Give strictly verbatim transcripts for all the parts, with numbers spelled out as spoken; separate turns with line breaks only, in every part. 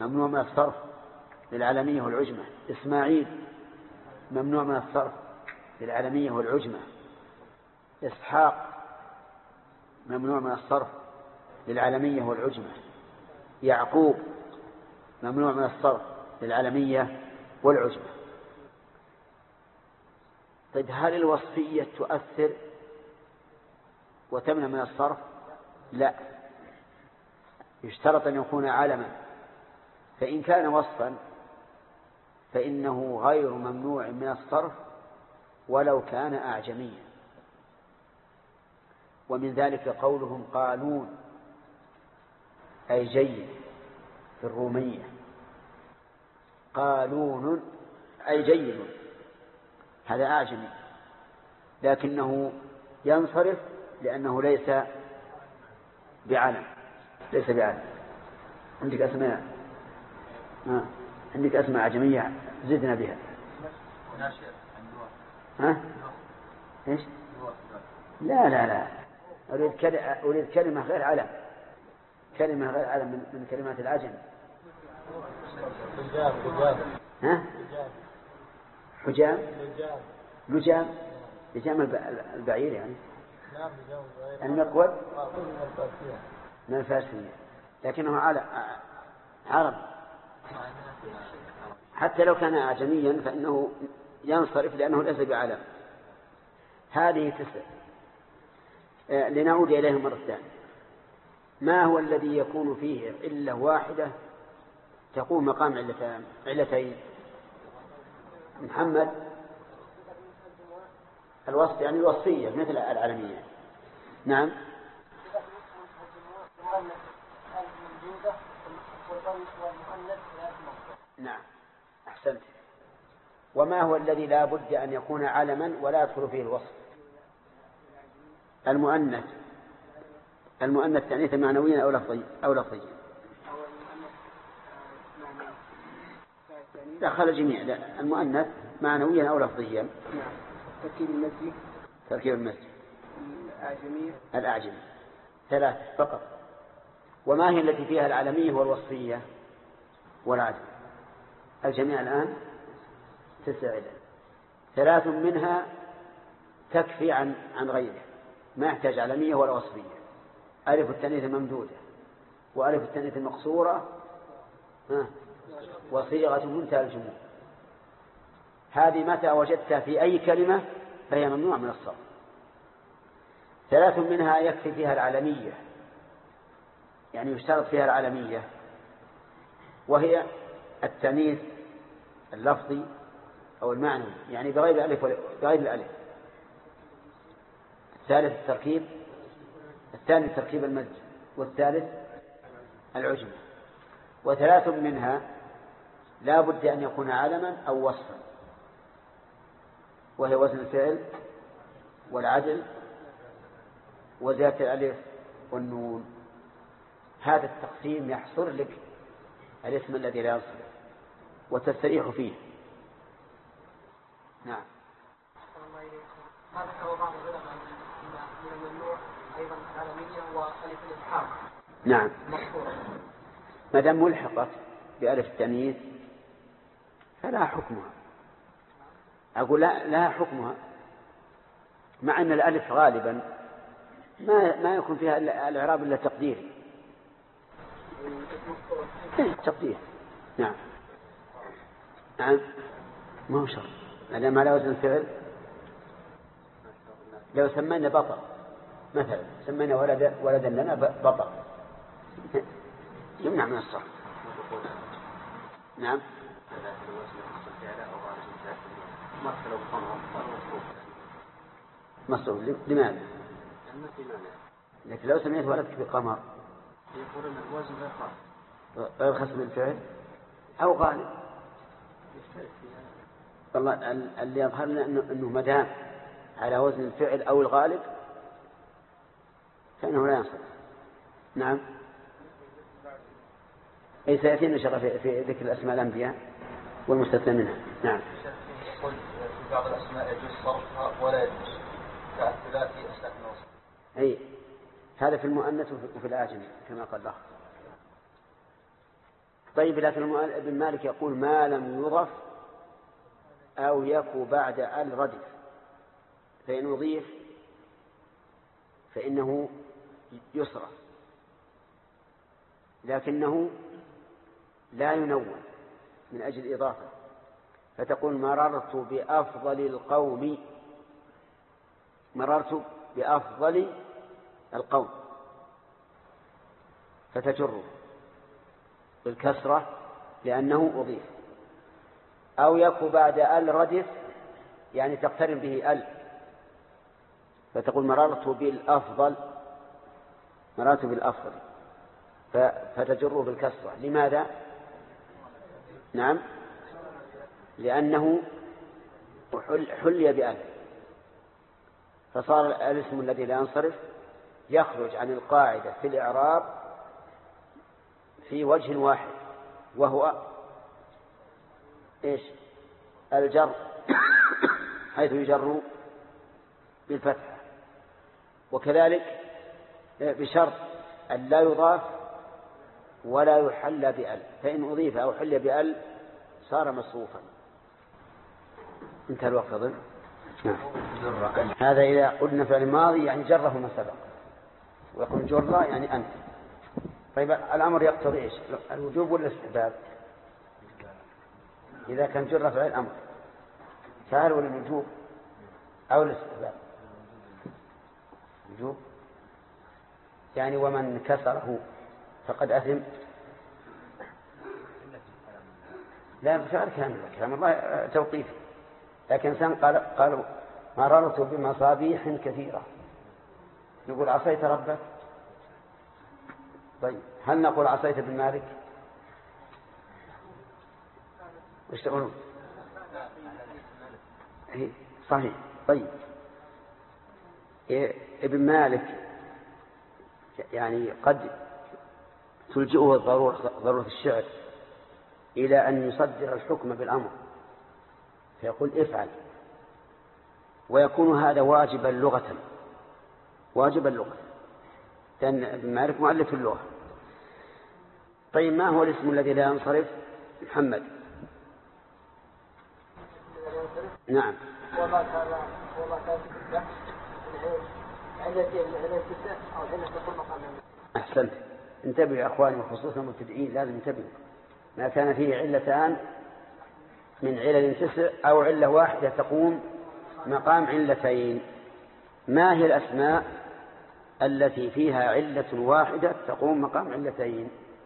ممنوع من الصرف للعالمية والعجمة. إسماعيل ممنوع من الصرف للعالمية والعجمة. إسحاق ممنوع من الصرف للعالمية والعجمة. يعقوب ممنوع من الصرف للعالمية والعجمة. طيب هل الوصفية تؤثر وتمنع من الصرف؟ لا، يشترط أن يكون علما، فإن كان وصفا فإنه غير ممنوع من الصرف ولو كان أعجميا. ومن ذلك قولهم قالون أي جيد في الرومية، قالون أي جيد، هذا أعجمي لكنه ينصرف لأنه ليس بعلم، ليس بعلم. عندك أسماء آه. عندك أسماء أعجمية زدنا بها. ها؟ إيش؟ لا لا لا أريد كلمة, أريد كلمة غير علم، كلمة غير علم من, من كلمات العجم. ها؟ حجام، لجام، لجام البعير يعني المقود من الفارسية، لكنه عرب. حتى لو كان أعجميا فإنه ينصرف لأنه ليس بعلم. هذه تسع. لنعود إليه مرة ثانية. ما هو الذي يكون فيه علة واحدة تقوم مقام علتين علتين؟ محمد الوصف يعني الوصفية مثل العالمية. نعم. نعم أحسنت. وما هو الذي لا بد أن يكون علما ولا يدخل فيه الوصف؟ المؤنث. المؤنث تعنيث معنويا أو لفظيا أو لفظيا. دخل الجميع. لا. المؤنث معنويا أو لفظيا.
تركيب المزي.
تركيب المزي.
الأعجمية.
الأعجمي ثلاث فقط. وما هي التي فيها العالمية والوصفية والعجم؟ الجميع الآن تسع علل. ثلاث منها تكفي عن عن غيره، ما يحتاج عالمية ولا وصفية. ألف التانيث الممدودة، وألف التانيث المقصورة، وصيغة منتهى الجموع. هذه متى وجدتها في أي كلمة فهي ممنوع من الصرف. ثلاث منها يكفي فيها العالمية، يعني يشترط فيها العالمية، وهي التانيث اللفظي أو المعنوي، يعني بغير الألف بغير الألف. الثالث التركيب، الثاني تركيب المزج، والثالث العجم. وثلاث منها لا بد أن يكون علما أو وصفا، وهي وزن الفعل والعدل وزيادة الألف والنون. هذا التقسيم يحصر لك الاسم الذي لا يصرف وتستريح فيه. نعم.
هذا هو بعض العلماء من الممنوع أيضا العالمية وألف الإلحاق.
نعم. ما دام ملحقت بألف التأنيث فلا حكمها. أقول لا لا حكمها، مع أن الألف غالبا ما ما يكون فيها الإعراب إلا تقديري. تقدير. نعم. نعم. ما هو شرط. ما دام على وزن الفعل. لو سمينا بطل مثلا، سمينا ولد ولدا لنا بطل، يمنع من الصرف. نعم. مصروف. لماذا؟ لكن لو سميت ولدك بقمر
يقول ان الوزن غير خاص،
غير خاص بالفعل او غالب. والله اللي يظهر لنا انه مدام على وزن الفعل او الغالب فانه لا ينصرف. نعم. اي سياتينا ان شاء الله في ذكر الاسماء الانبياء والمستثنى منها. نعم.
يقول في بعض الاسماء يجوز صرفها ولا يجوز كالثلاثي اسلاك الوصف.
اي هذا في المؤنث وفي الآجم كما قال الله. طيب لكن ابن مالك يقول ما لم يضف أو يكو بعد الردف، فإن أضيف فإنه يصرف، لكنه لا ينون من أجل الإضافة، فتقول مررت بأفضل القوم، مررت بأفضل القوم، فتجره بالكسرة لأنه أضيف. أو يكو بعد ال ردف يعني تقترن به ال، فتقول مررت بالأفضل، مررت بالأفضل، فتجره بالكسرة. لماذا؟ نعم، لأنه حلي بأل، فصار الاسم الذي لا ينصرف يخرج عن القاعدة في الإعراب في وجه واحد، وهو إيش؟ الجر، حيث يجر بالفتحة، وكذلك بشرط أن لا يضاف ولا يحل بأل، فإن أضيف أو حل بأل صار مصروفا. انتهى الوقت أظن. نعم. هذا إذا قلنا فعل ماضي يعني جره ما سبق، ويقول جره يعني أنت. طيب الأمر يقتضي إيش؟ الوجوب ولا الاستحباب؟ إذا كان جره فعل الأمر فهل ولا الوجوب أو الاستحباب؟ الوجوب، يعني ومن كسره فقد أثم. لا فعل كامل، كلام الله توقيفي، لكن إنسان قال قالوا مررت بمصابيح كثيرة، نقول عصيت ربك؟ طيب هل نقول عصيت ابن مالك؟ وش تقولون؟ صحيح. طيب ابن مالك يعني قد تلجئه الضرورة، ضرورة الشعر، إلى أن يصدر الحكم بالأمر، فيقول افعل، ويكون هذا واجبا لغة، واجبا لغة، لأن ابن مالك مؤلف في اللغة. طيب ما هو الاسم الذي لا ينصرف؟ محمد. نعم.
وما كان وما كان علتين علة ستة أو علة تكون مقاما.
أحسنت. انتبهوا يا أخواني، وخصوصا المبتدئين لازم انتبهوا. ما كان فيه علتان من علل تسع أو علة واحدة تقوم مقام علتين. ما هي الأسماء التي فيها علة واحدة تقوم مقام علتين؟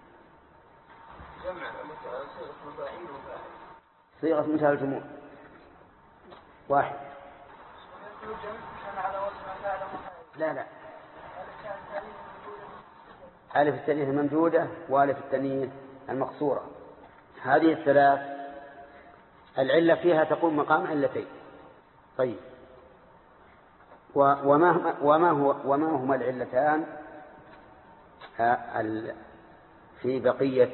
صيغة مثال الجموع واحد. لا لا، ألف التانيث الممدودة وألف التانيث المقصورة، هذه الثلاث العلة فيها تقوم مقام علتين. طيب وما وما هو وما هما العلتان في بقية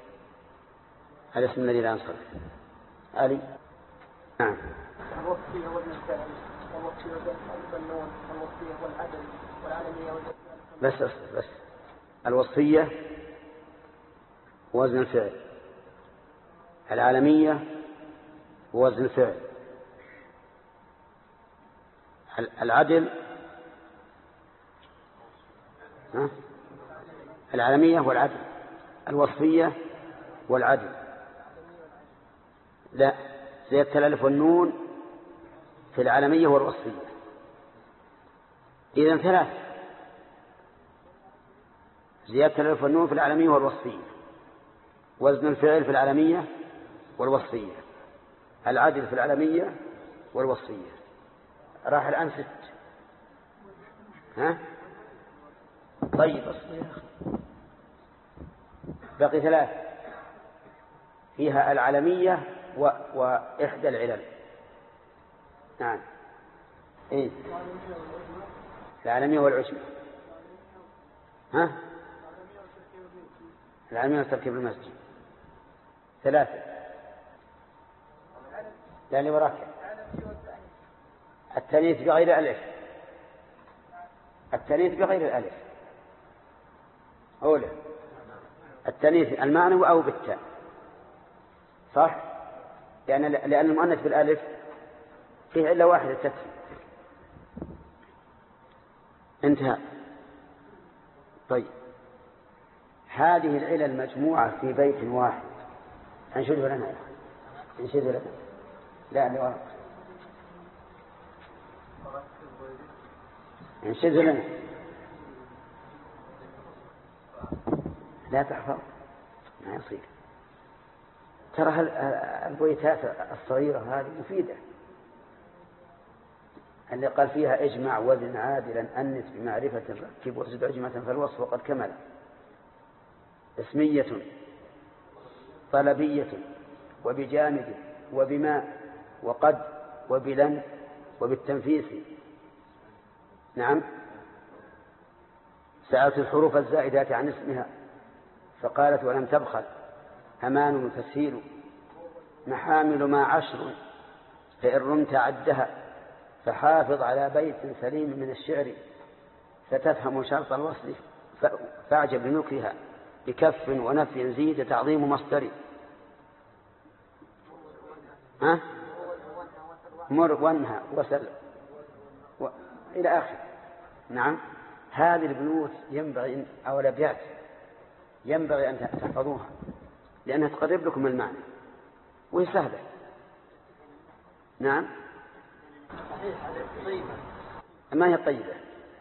الاسم الذي لا ينصرف؟ علي. نعم.
الوصية والمثال والوصية والبنون والوصية والعدل والعالمية والجزء.
بس بس الوصية وزن الفعل، العالمية وزن الفعل، العدل ها؟ العالمية والعدل، الوصفية والعدل. لا، زيادة الألف والنون في العالمية والوصفية. إذن ثلاث، زيادة الألف والنون في العالمية والوصفية، وزن الفعل في العالمية والوصفية، العدل في العالمية والوصفية. راح الآن ست. ها؟ طيب أصلي يا أخي، بقي ثلاث فيها العالمية و... وإحدى العلل. نعم. إيه؟ العالمية والعجمة. ها؟ العالمية وتركيب المسجد. ثلاثة. لا اللي وراك. التانيث بغير الألف، التانيث بغير الألف أولى. التأنيث المعنوي أو بالتاء، صح؟ يعني لأن المؤنث بالألف فيه إلا واحدة تكفي. انتهى. طيب هذه العلل المجموعة في بيت واحد انشده لنا انشده لنا لا لورق انشده لنا لا تحفظ ما يصير. ترى البيتات الصغيرة هذه مفيدة، اللي قال فيها اجمع وزن عادلا أنس بمعرفة ركب وزد عجمة فالوصف وقد كمل. اسمية طلبية وبجامد وبماء وقد وبلن وبالتنفيس. نعم. سألت الحروف الزائدات عن اسمها فقالت ولم تبخل أمان تسهيل محامل ما عشر فإن رمت عدها فحافظ على بيت سليم من الشعر فتفهم شرط الوصل فاعجب لنكرها بكف ونفي زيد تعظيم مصدري. ها مر وانهى وسل و... إلى آخر. نعم. هذه البيوت ينبغي أو الأبيات ينبغي أن تحفظوها لأنها تقرب لكم المعنى وهي سهلة. نعم. ما هي طيبة؟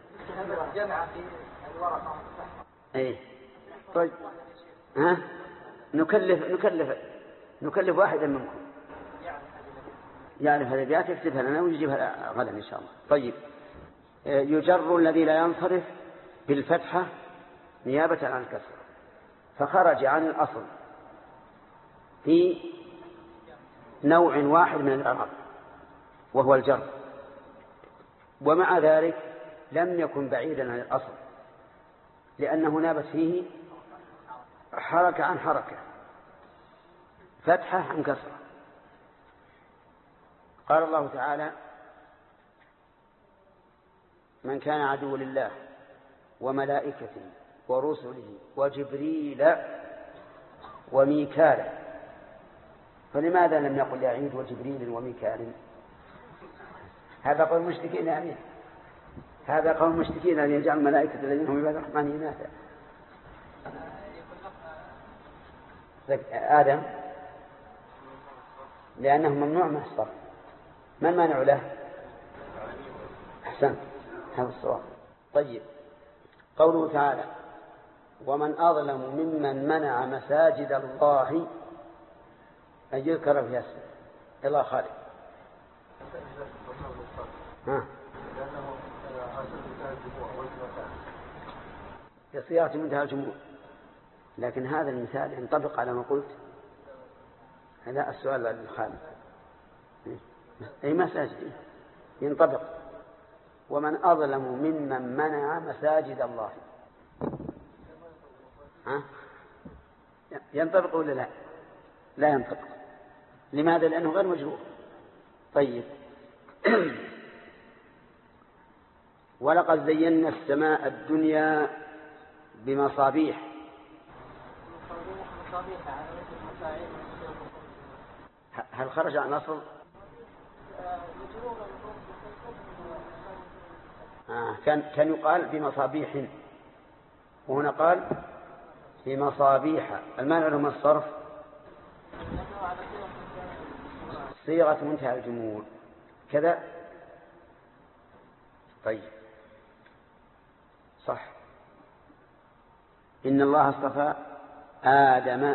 ايه طيب. ها نكلف نكلف نكلف واحدا منكم يعرف الأبيات يكتبها لنا ويجيبها غدا إن شاء الله. طيب يجر الذي لا ينصرف بالفتحة نيابة عن الكسر فخرج عن الأصل في نوع واحد من الإعراب وهو الجر، ومع ذلك لم يكن بعيدا عن الأصل لأنه نابت فيه حركة عن حركة فتحة عن كسرة. قال الله تعالى من كان عدو لله وملائكته ورسله وجبريل وميكال. فلماذا لم يقل يعيد وجبريل وميكال؟ هذا قول المشركين يعني هذا قول المشركين أن يجعل الملائكة الذين هم عباد الرحمن إناثا. آدم لأنه ممنوع من الصرف. ما المانع له؟ أحسن هذا الصواب. طيب قوله تعالى ومن أظلم ممن منع مساجد الله أن يذكر فيها اسمه. الله خالق. ها بصيغة منتهى الجموع، لكن هذا المثال ينطبق على ما قلت. هذا السؤال للخالق أي مساجد ينطبق ومن أظلم ممن منع مساجد الله. ها ينطبق ولا لا؟ لا ينطبق. لماذا؟ لأنه غير مجروح. طيب ولقد زينا السماء الدنيا بمصابيح. هل خرج عن أصل؟ آه كان كان يقال بمصابيح وهنا قال بمصابيح. المانع له من الصرف صيغة منتهى الجموع كذا. طيب صح. إن الله اصطفى آدم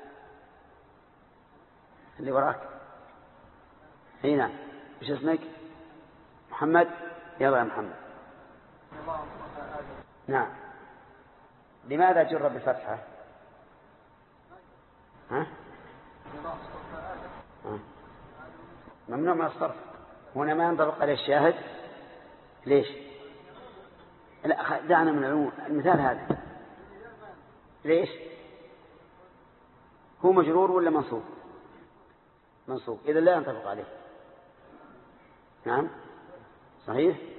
اللي وراك هنا ايش اسمك؟ محمد. يلا يا محمد. نعم. لماذا جر بالفتحة؟ ها؟ ها؟ ممنوع من الصرف. هنا ما ينطبق على الشاهد. ليش؟ لا دعنا من العموم المثال هذا. ليش؟ هو مجرور ولا منصوب؟ منصوب. إذا لا ينطبق عليه. نعم صحيح.